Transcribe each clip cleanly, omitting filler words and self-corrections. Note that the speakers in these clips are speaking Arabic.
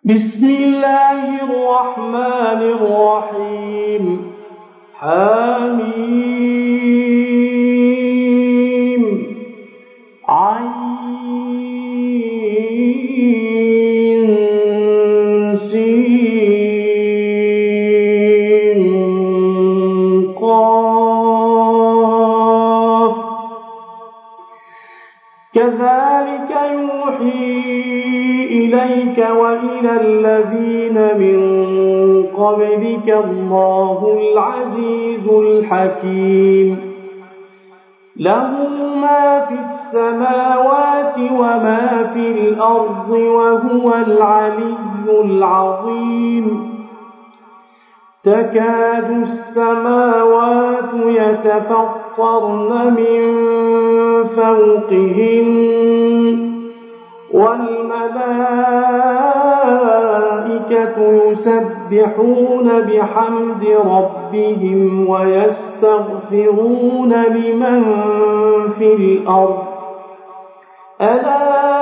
بسم الله الرحمن الرحيم حميم عين سين قاف كذلك يوحي إليك وإلى الذين من قبلك الله العزيز الحكيم له ما في السماوات وما في الأرض وهو العلي العظيم تكاد السماوات يتفطرن من فوقهن والملائكة يسبحون بحمد ربهم ويستغفرون لمن في الأرض ألا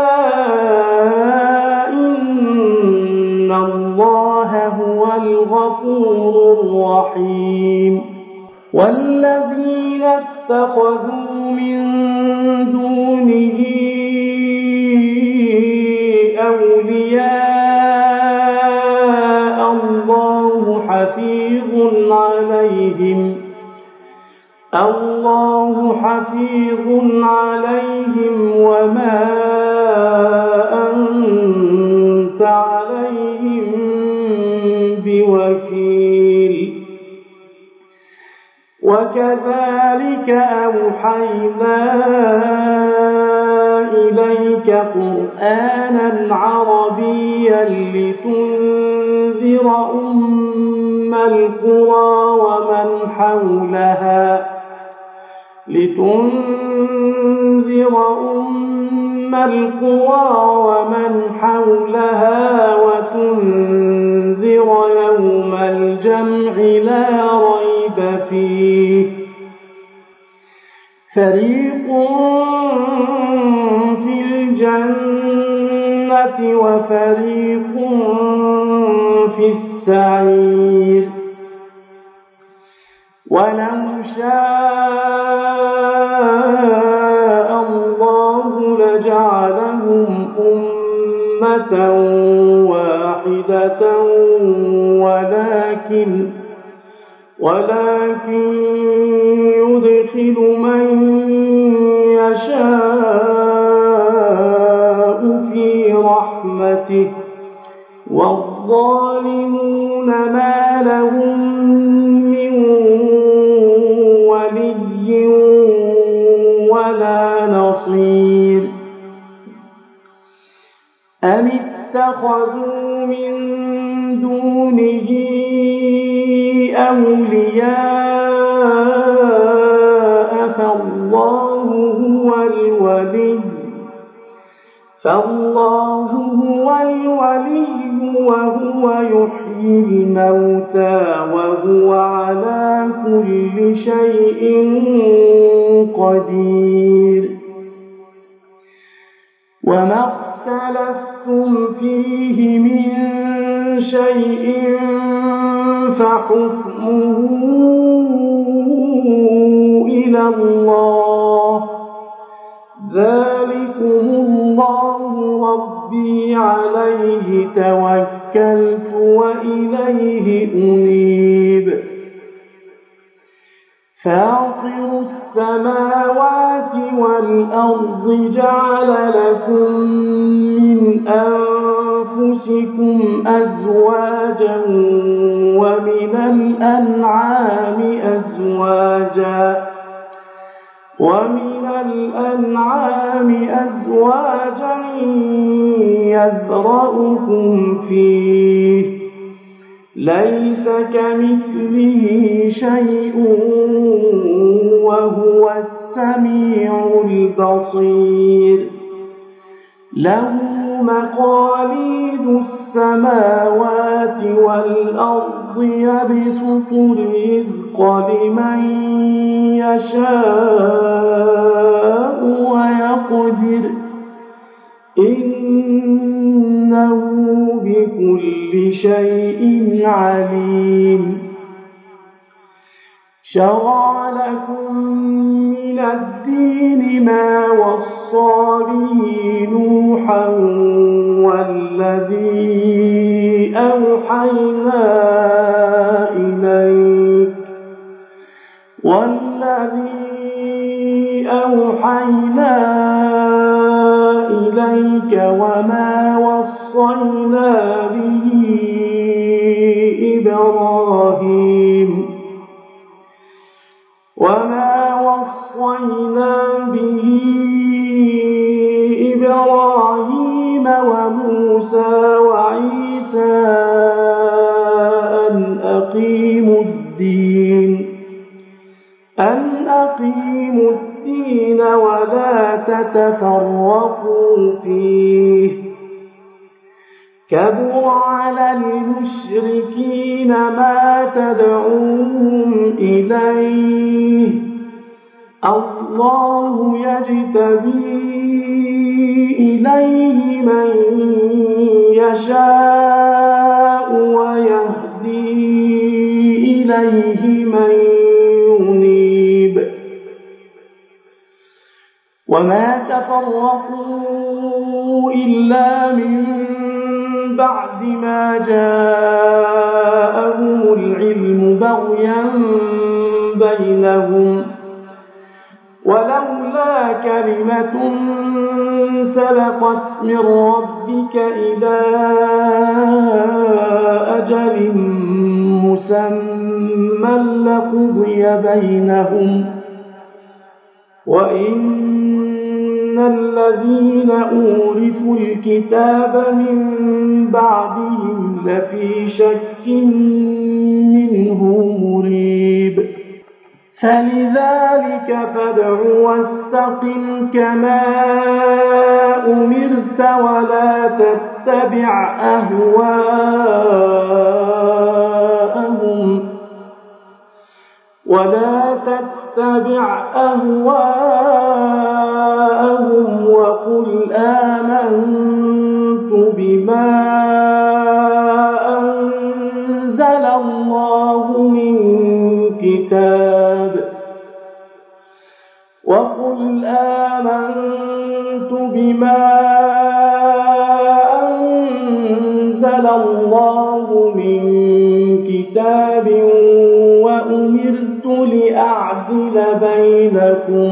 إن الله هو الغفور الرحيم والذين اتخذوا من دونه أولياء الله حفيظ عليهم وما أنت عليهم بوكيل وكذلك أوحينا إليك قرآنا عربيا لتنذر أم القرى ومن حولها وتنذر يوم الجمع لا ريب فيه فريق في الجنة وفريق في السعير ولو شاء الله لجعلهم أمة واحدة ولكن يدخل من يشاء في رحمته والظالمون ما لهم من ولي ولا نصير أم اتخذوا من دونه أولياء فالله هو الولي وهو يحيي الموتى وهو على كل شيء قدير وما اختلفتم فيه من شيء فحكمه إلى الله ذلكم الله ربي عليه توكلت وإليه أنيب فاطر السماوات والأرض جعل لكم من أنفسكم أزواجا ومن الأنعام أزواجا يذرأكم فيه ليس كمثله شيء وهو السميع البصير له مقاليد السماوات والأرض يبسط الرزق لمن يشاء ويقدر إن إنه بكل شيء عليم. شرع لكم من الدين ما وصى به نوحا والذي أوحينا إليك وما وصينا به إبراهيم وموسى وعيسى أن أقيموا الدين ولا تتفرقوا فيه، كبر على المشركين ما تدعوهم إليه، الله يجتبي إليه من يشاء ويهدي إليه من ينيب. وما تفرقوا إلا من بعد ما جاءهم العلم بغيا بينهم، ولولا كلمة سبقت من ربك إلى أجل مسمى لقضي بينهم، وإن الذين أورثوا الكتاب من بعدهم لفي شك منه مريب. فلذلك فادع واستقم كما أمرت ولا تتبع أهواءهم وقل آمنت بما أنزل الله من كتاب وأمرت لأعدل بينكم،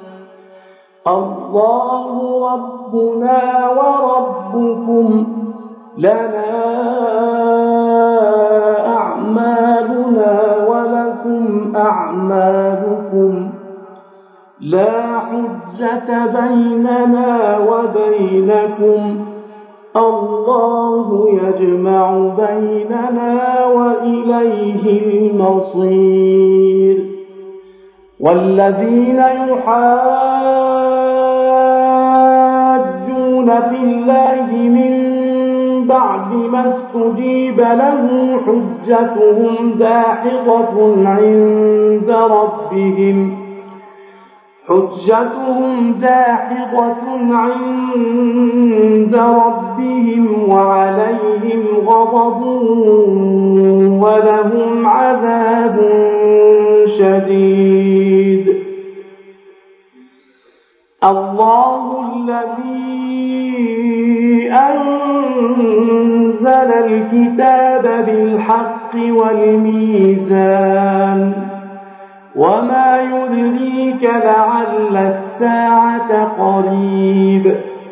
الله ربنا وربكم لنا أعمالنا ولكم أعمالكم، لا حجة بيننا وبينكم، الله يجمع بيننا وإليه المصير. والذين يحاجون في الله من بعد ما استجيب له حجتهم داحضة عند ربهم وعليهم غضب ولهم عذاب شديد. الله الذي أنزل الكتاب بالحق والميزان، وما يدريك لعل الساعة قريب،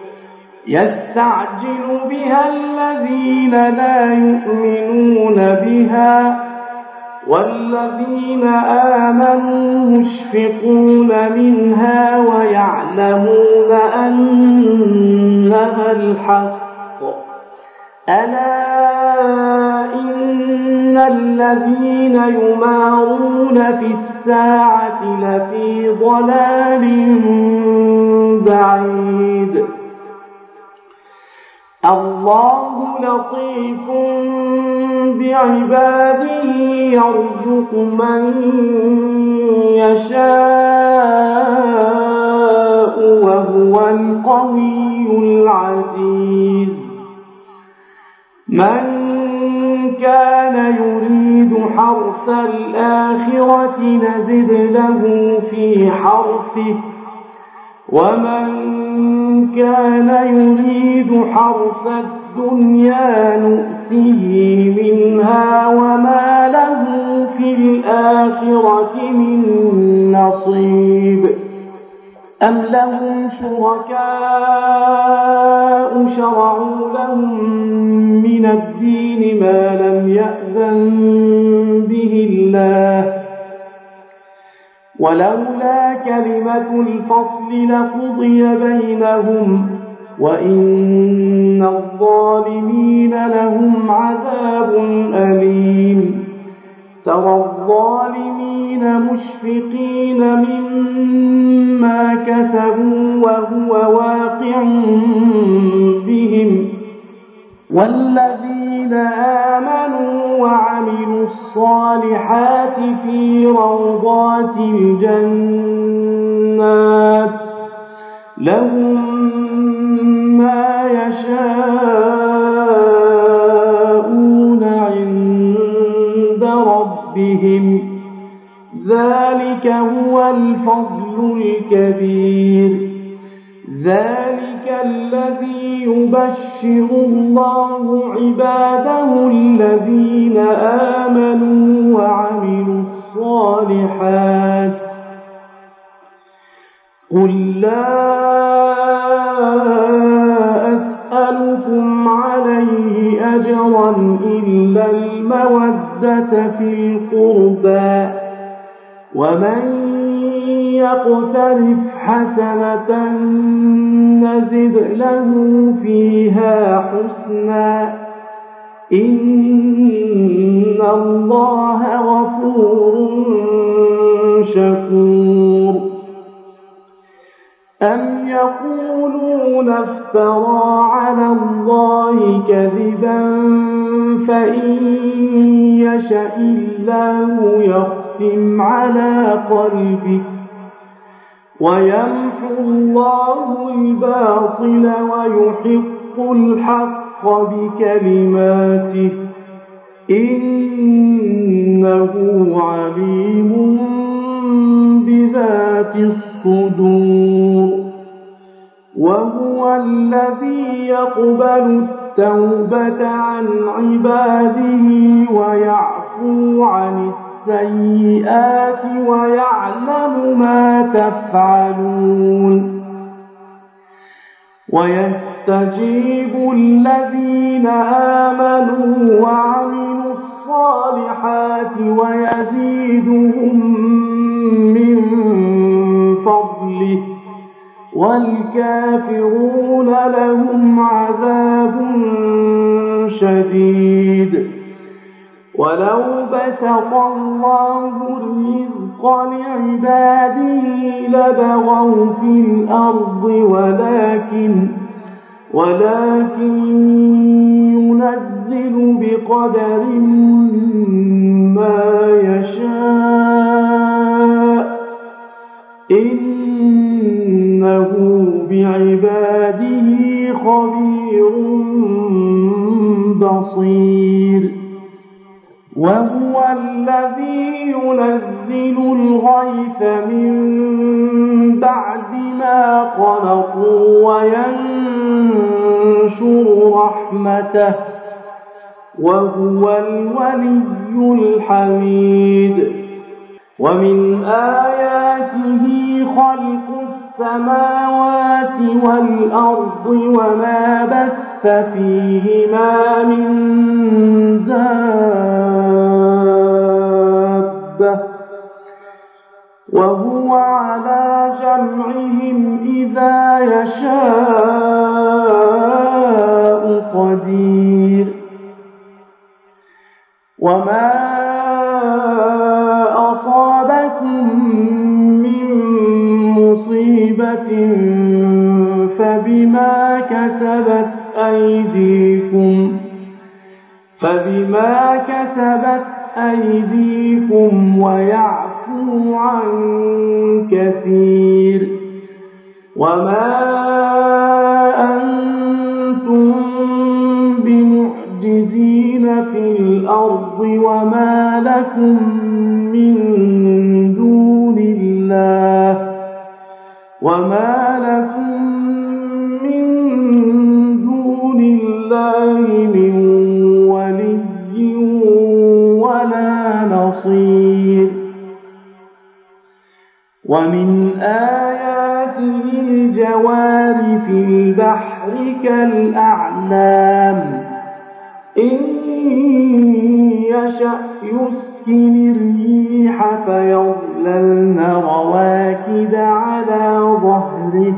يستعجل بها الذين لا يؤمنون بها، والذين آمنوا مشفقون منها ويعلمون أنها الحق. ألا إن الذين يمارون في الساعة لفي ضلال بعيد. الله لطيف بعباده يرزق من يشاء وهو القوي العزيز. من كان يريد حرث الآخرة نزد له في حرثه ومن كان يريد حرث الدنيا نؤته منها وما له في الآخرة من نصيب. أم لهم شركاء شرعوا لهم من الدين ما لم يأذن به الله ولولا كلمة الفصل لقضي بينهم وإن الظالمين لهم عذاب أليم. ترى الظالمين مشفقين مما كسبوا وهو واقع بهم والذين آمنوا وعملوا الصالحات في روضات الجنات لهم ما يشاءون عند ربهم ذلك هو الفضل الكبير. ذلك الذي يبشر الله عباده الذين آمنوا وعملوا الصالحات. قل لا أسألكم عليه أجرا إلا المودة في القربى ومن يقترف حسنة نزد له فيها حسنا إن الله غفور شكور. أم يقولون افترى على الله كذبا فإن يشأ الله يختم على قلبك ويمحو الله الباطل ويحق الحق بكلماته إنه عليم بذات الصدور. وهو الذي يقبل التوبة عن عباده ويعفو عن السيئات ويعلم ما تفعلون. ويستجيب الذين آمنوا وعملوا الصالحات ويزيدهم من فضله والكافرون لهم عذاب شديد. ولو بسط الله الرزق لعباده لبغوا في الأرض ولكن ينزل بقدر ما يشاء إنه بعباده خبير بصير. وهو الذي ينزل الغيث من بعد ما قنطوا وينشر رحمته وهو الولي الحميد. ومن آياته خلق السماوات والأرض وما بث فيهما من دابة وهو على جمعهم إذا يشاء قدير. وما أصابكم من مصيبة فبما كسبت أيديكم ويعفو عن كثير. وما أنتم بمعجزين في الأرض وما لكم من دون الله من ولي ولا نصير. ومن آياته الجوار في البحر كالأعلام إن يشأ يسكن الريح فيظللن رواكد على ظهره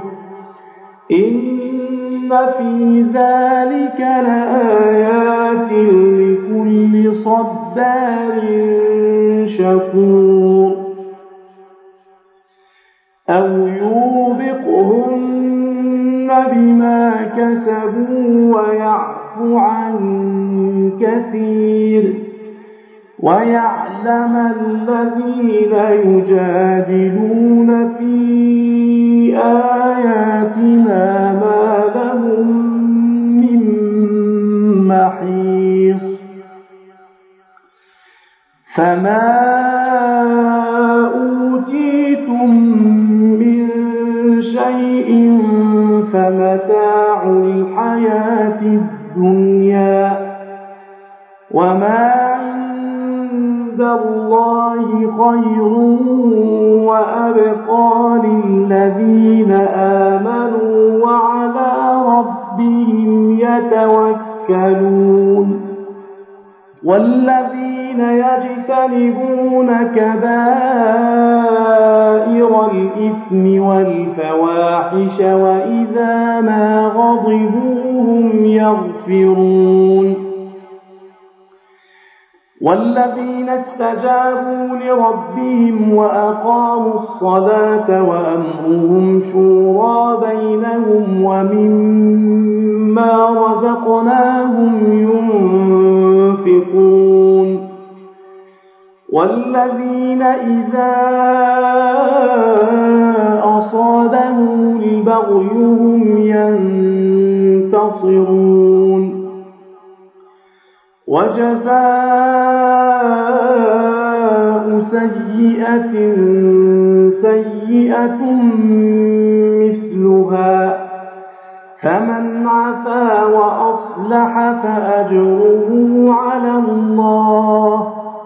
إن في ذلك لآيات لكل صبار شكور. أو يوبقهن بما كسبوا ويعفو عن كثير ويعلم الذين يجادلون في آياتنا ما لهم من محيص. فما أوتيتم من شيء فمتاع الحياة الدنيا وما عند الله خير وأبقى للذين آمنوا وعلى ربهم يتوكلون. والذين يجتنبون كبائر الإثم والفواحش وإذا ما غضبوا هم يغفرون. والذين استجابوا لربهم وأقاموا الصلاة وأمرهم شورى بينهم ومما رزقناهم ينفقون. والذين إذا أصابهم البغي هم ينتصرون. وجزاء سيئة سيئة مثلها فمن عفا وأصلح فأجره على الله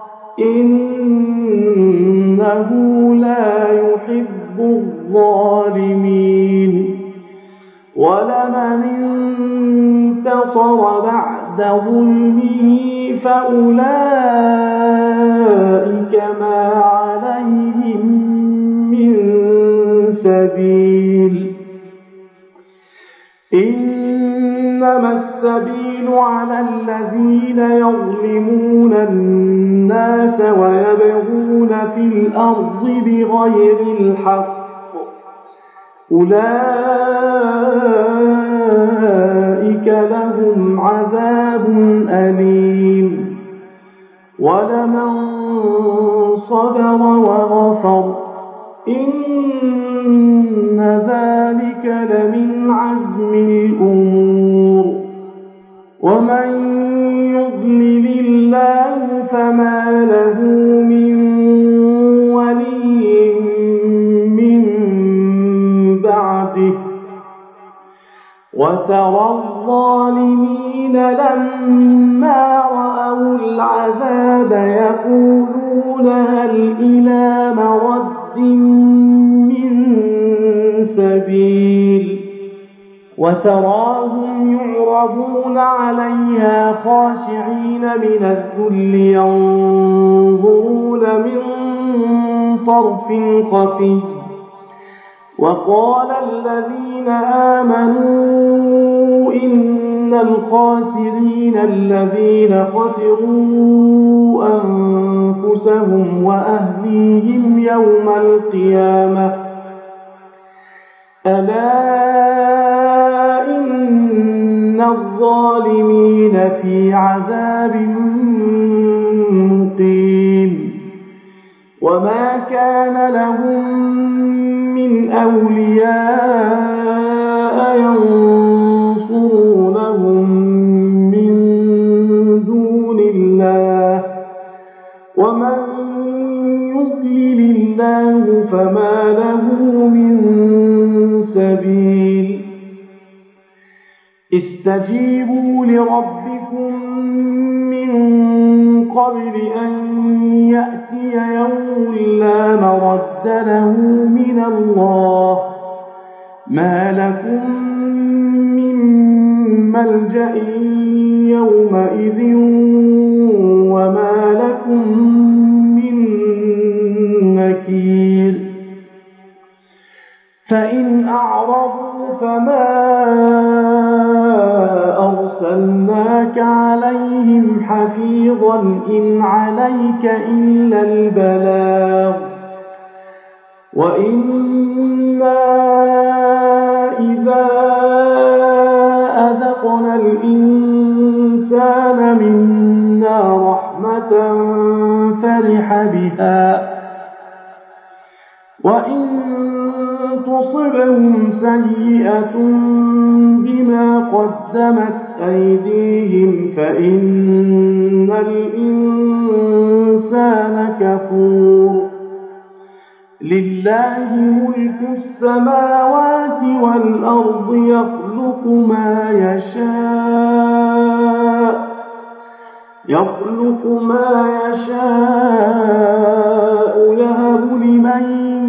إنه لا يحب الظالمين. ولمن انتصر بعد ظلمه فأولئك ما عليهم من سبيل. إنما السبيل على الذين يظلمون الناس ويبغون في الأرض بغير الحق أولئك لهم عذاب أليم. ولمن صبر وغفر إن ذلك لمن عزم الأمور. ومن يضلل الله فما له من ولي من بعده. وترى الظالمين لما رأوا العذاب يقولون هل إلى مرد من سبيل. وتراهم يعرضون عليها خاشعين من الذل ينظرون من طرف خفي. وقال الذين آمنوا إن الخاسرين الذين خسروا أنفسهم وأهليهم يوم القيامة ألا إن الظالمين في عذاب مقيم. وما كان لهم من أولياء فما له من سبيل استجيبوا لربكم من قبل أن يأتي يوم لا مرد له من الله ما لكم من ملجأ يومئذ وما لكم من نكير فإن أعرضوا فما أرسلناك عليهم حفيظا إن عليك إلا البلاغ وإنا إذا أذقنا الإنسان منا رحمة فرح بها وإن تصبهم سيئة بما قدمت أيديهم فإن الإنسان كفور لله ملك السماوات والأرض يخلق ما يشاء يهب لمن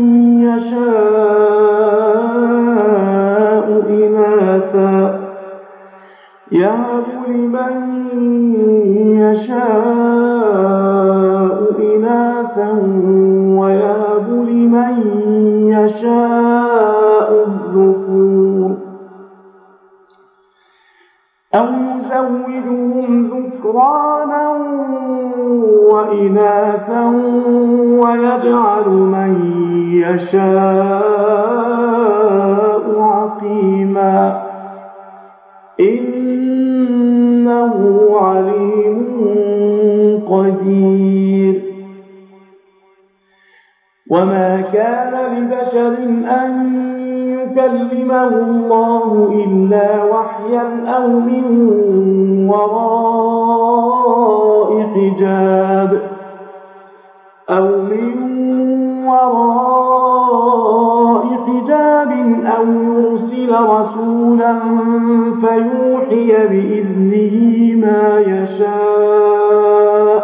يشاء إناثا ويهب لمن يشاء الذكور أو يزوجهم ذكرانا وإناثا ويجعل من يشاء عقيما إنه عليم قدير وما كان لبشر أن يكلمه الله إلا وحيا أو من وراء حجاب أو يرسل رسولا فيوحي بإذنه ما يشاء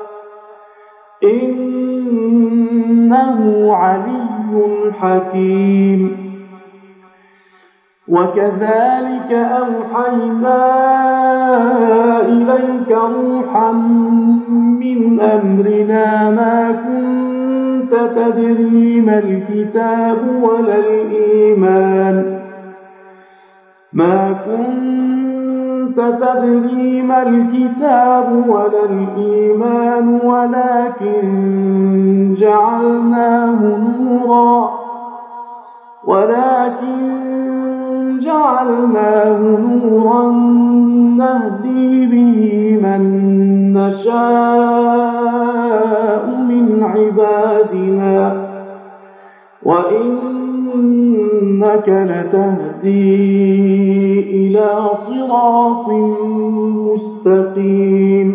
إنه علي حكيم وكذلك أوحينا إليك روحا من أمرنا ما كنت تدري ما الكتاب ولا الإيمان ولكن جعلناه نورا نهدي به من نشاء من عبادنا وإنك لتهدي إلى صراط مستقيم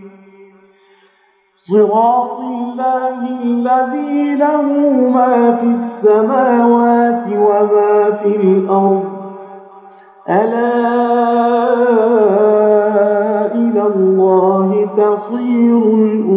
صراط الله الذي له ما في السماوات وما في الأرض ألا إلى الله تصير الأمور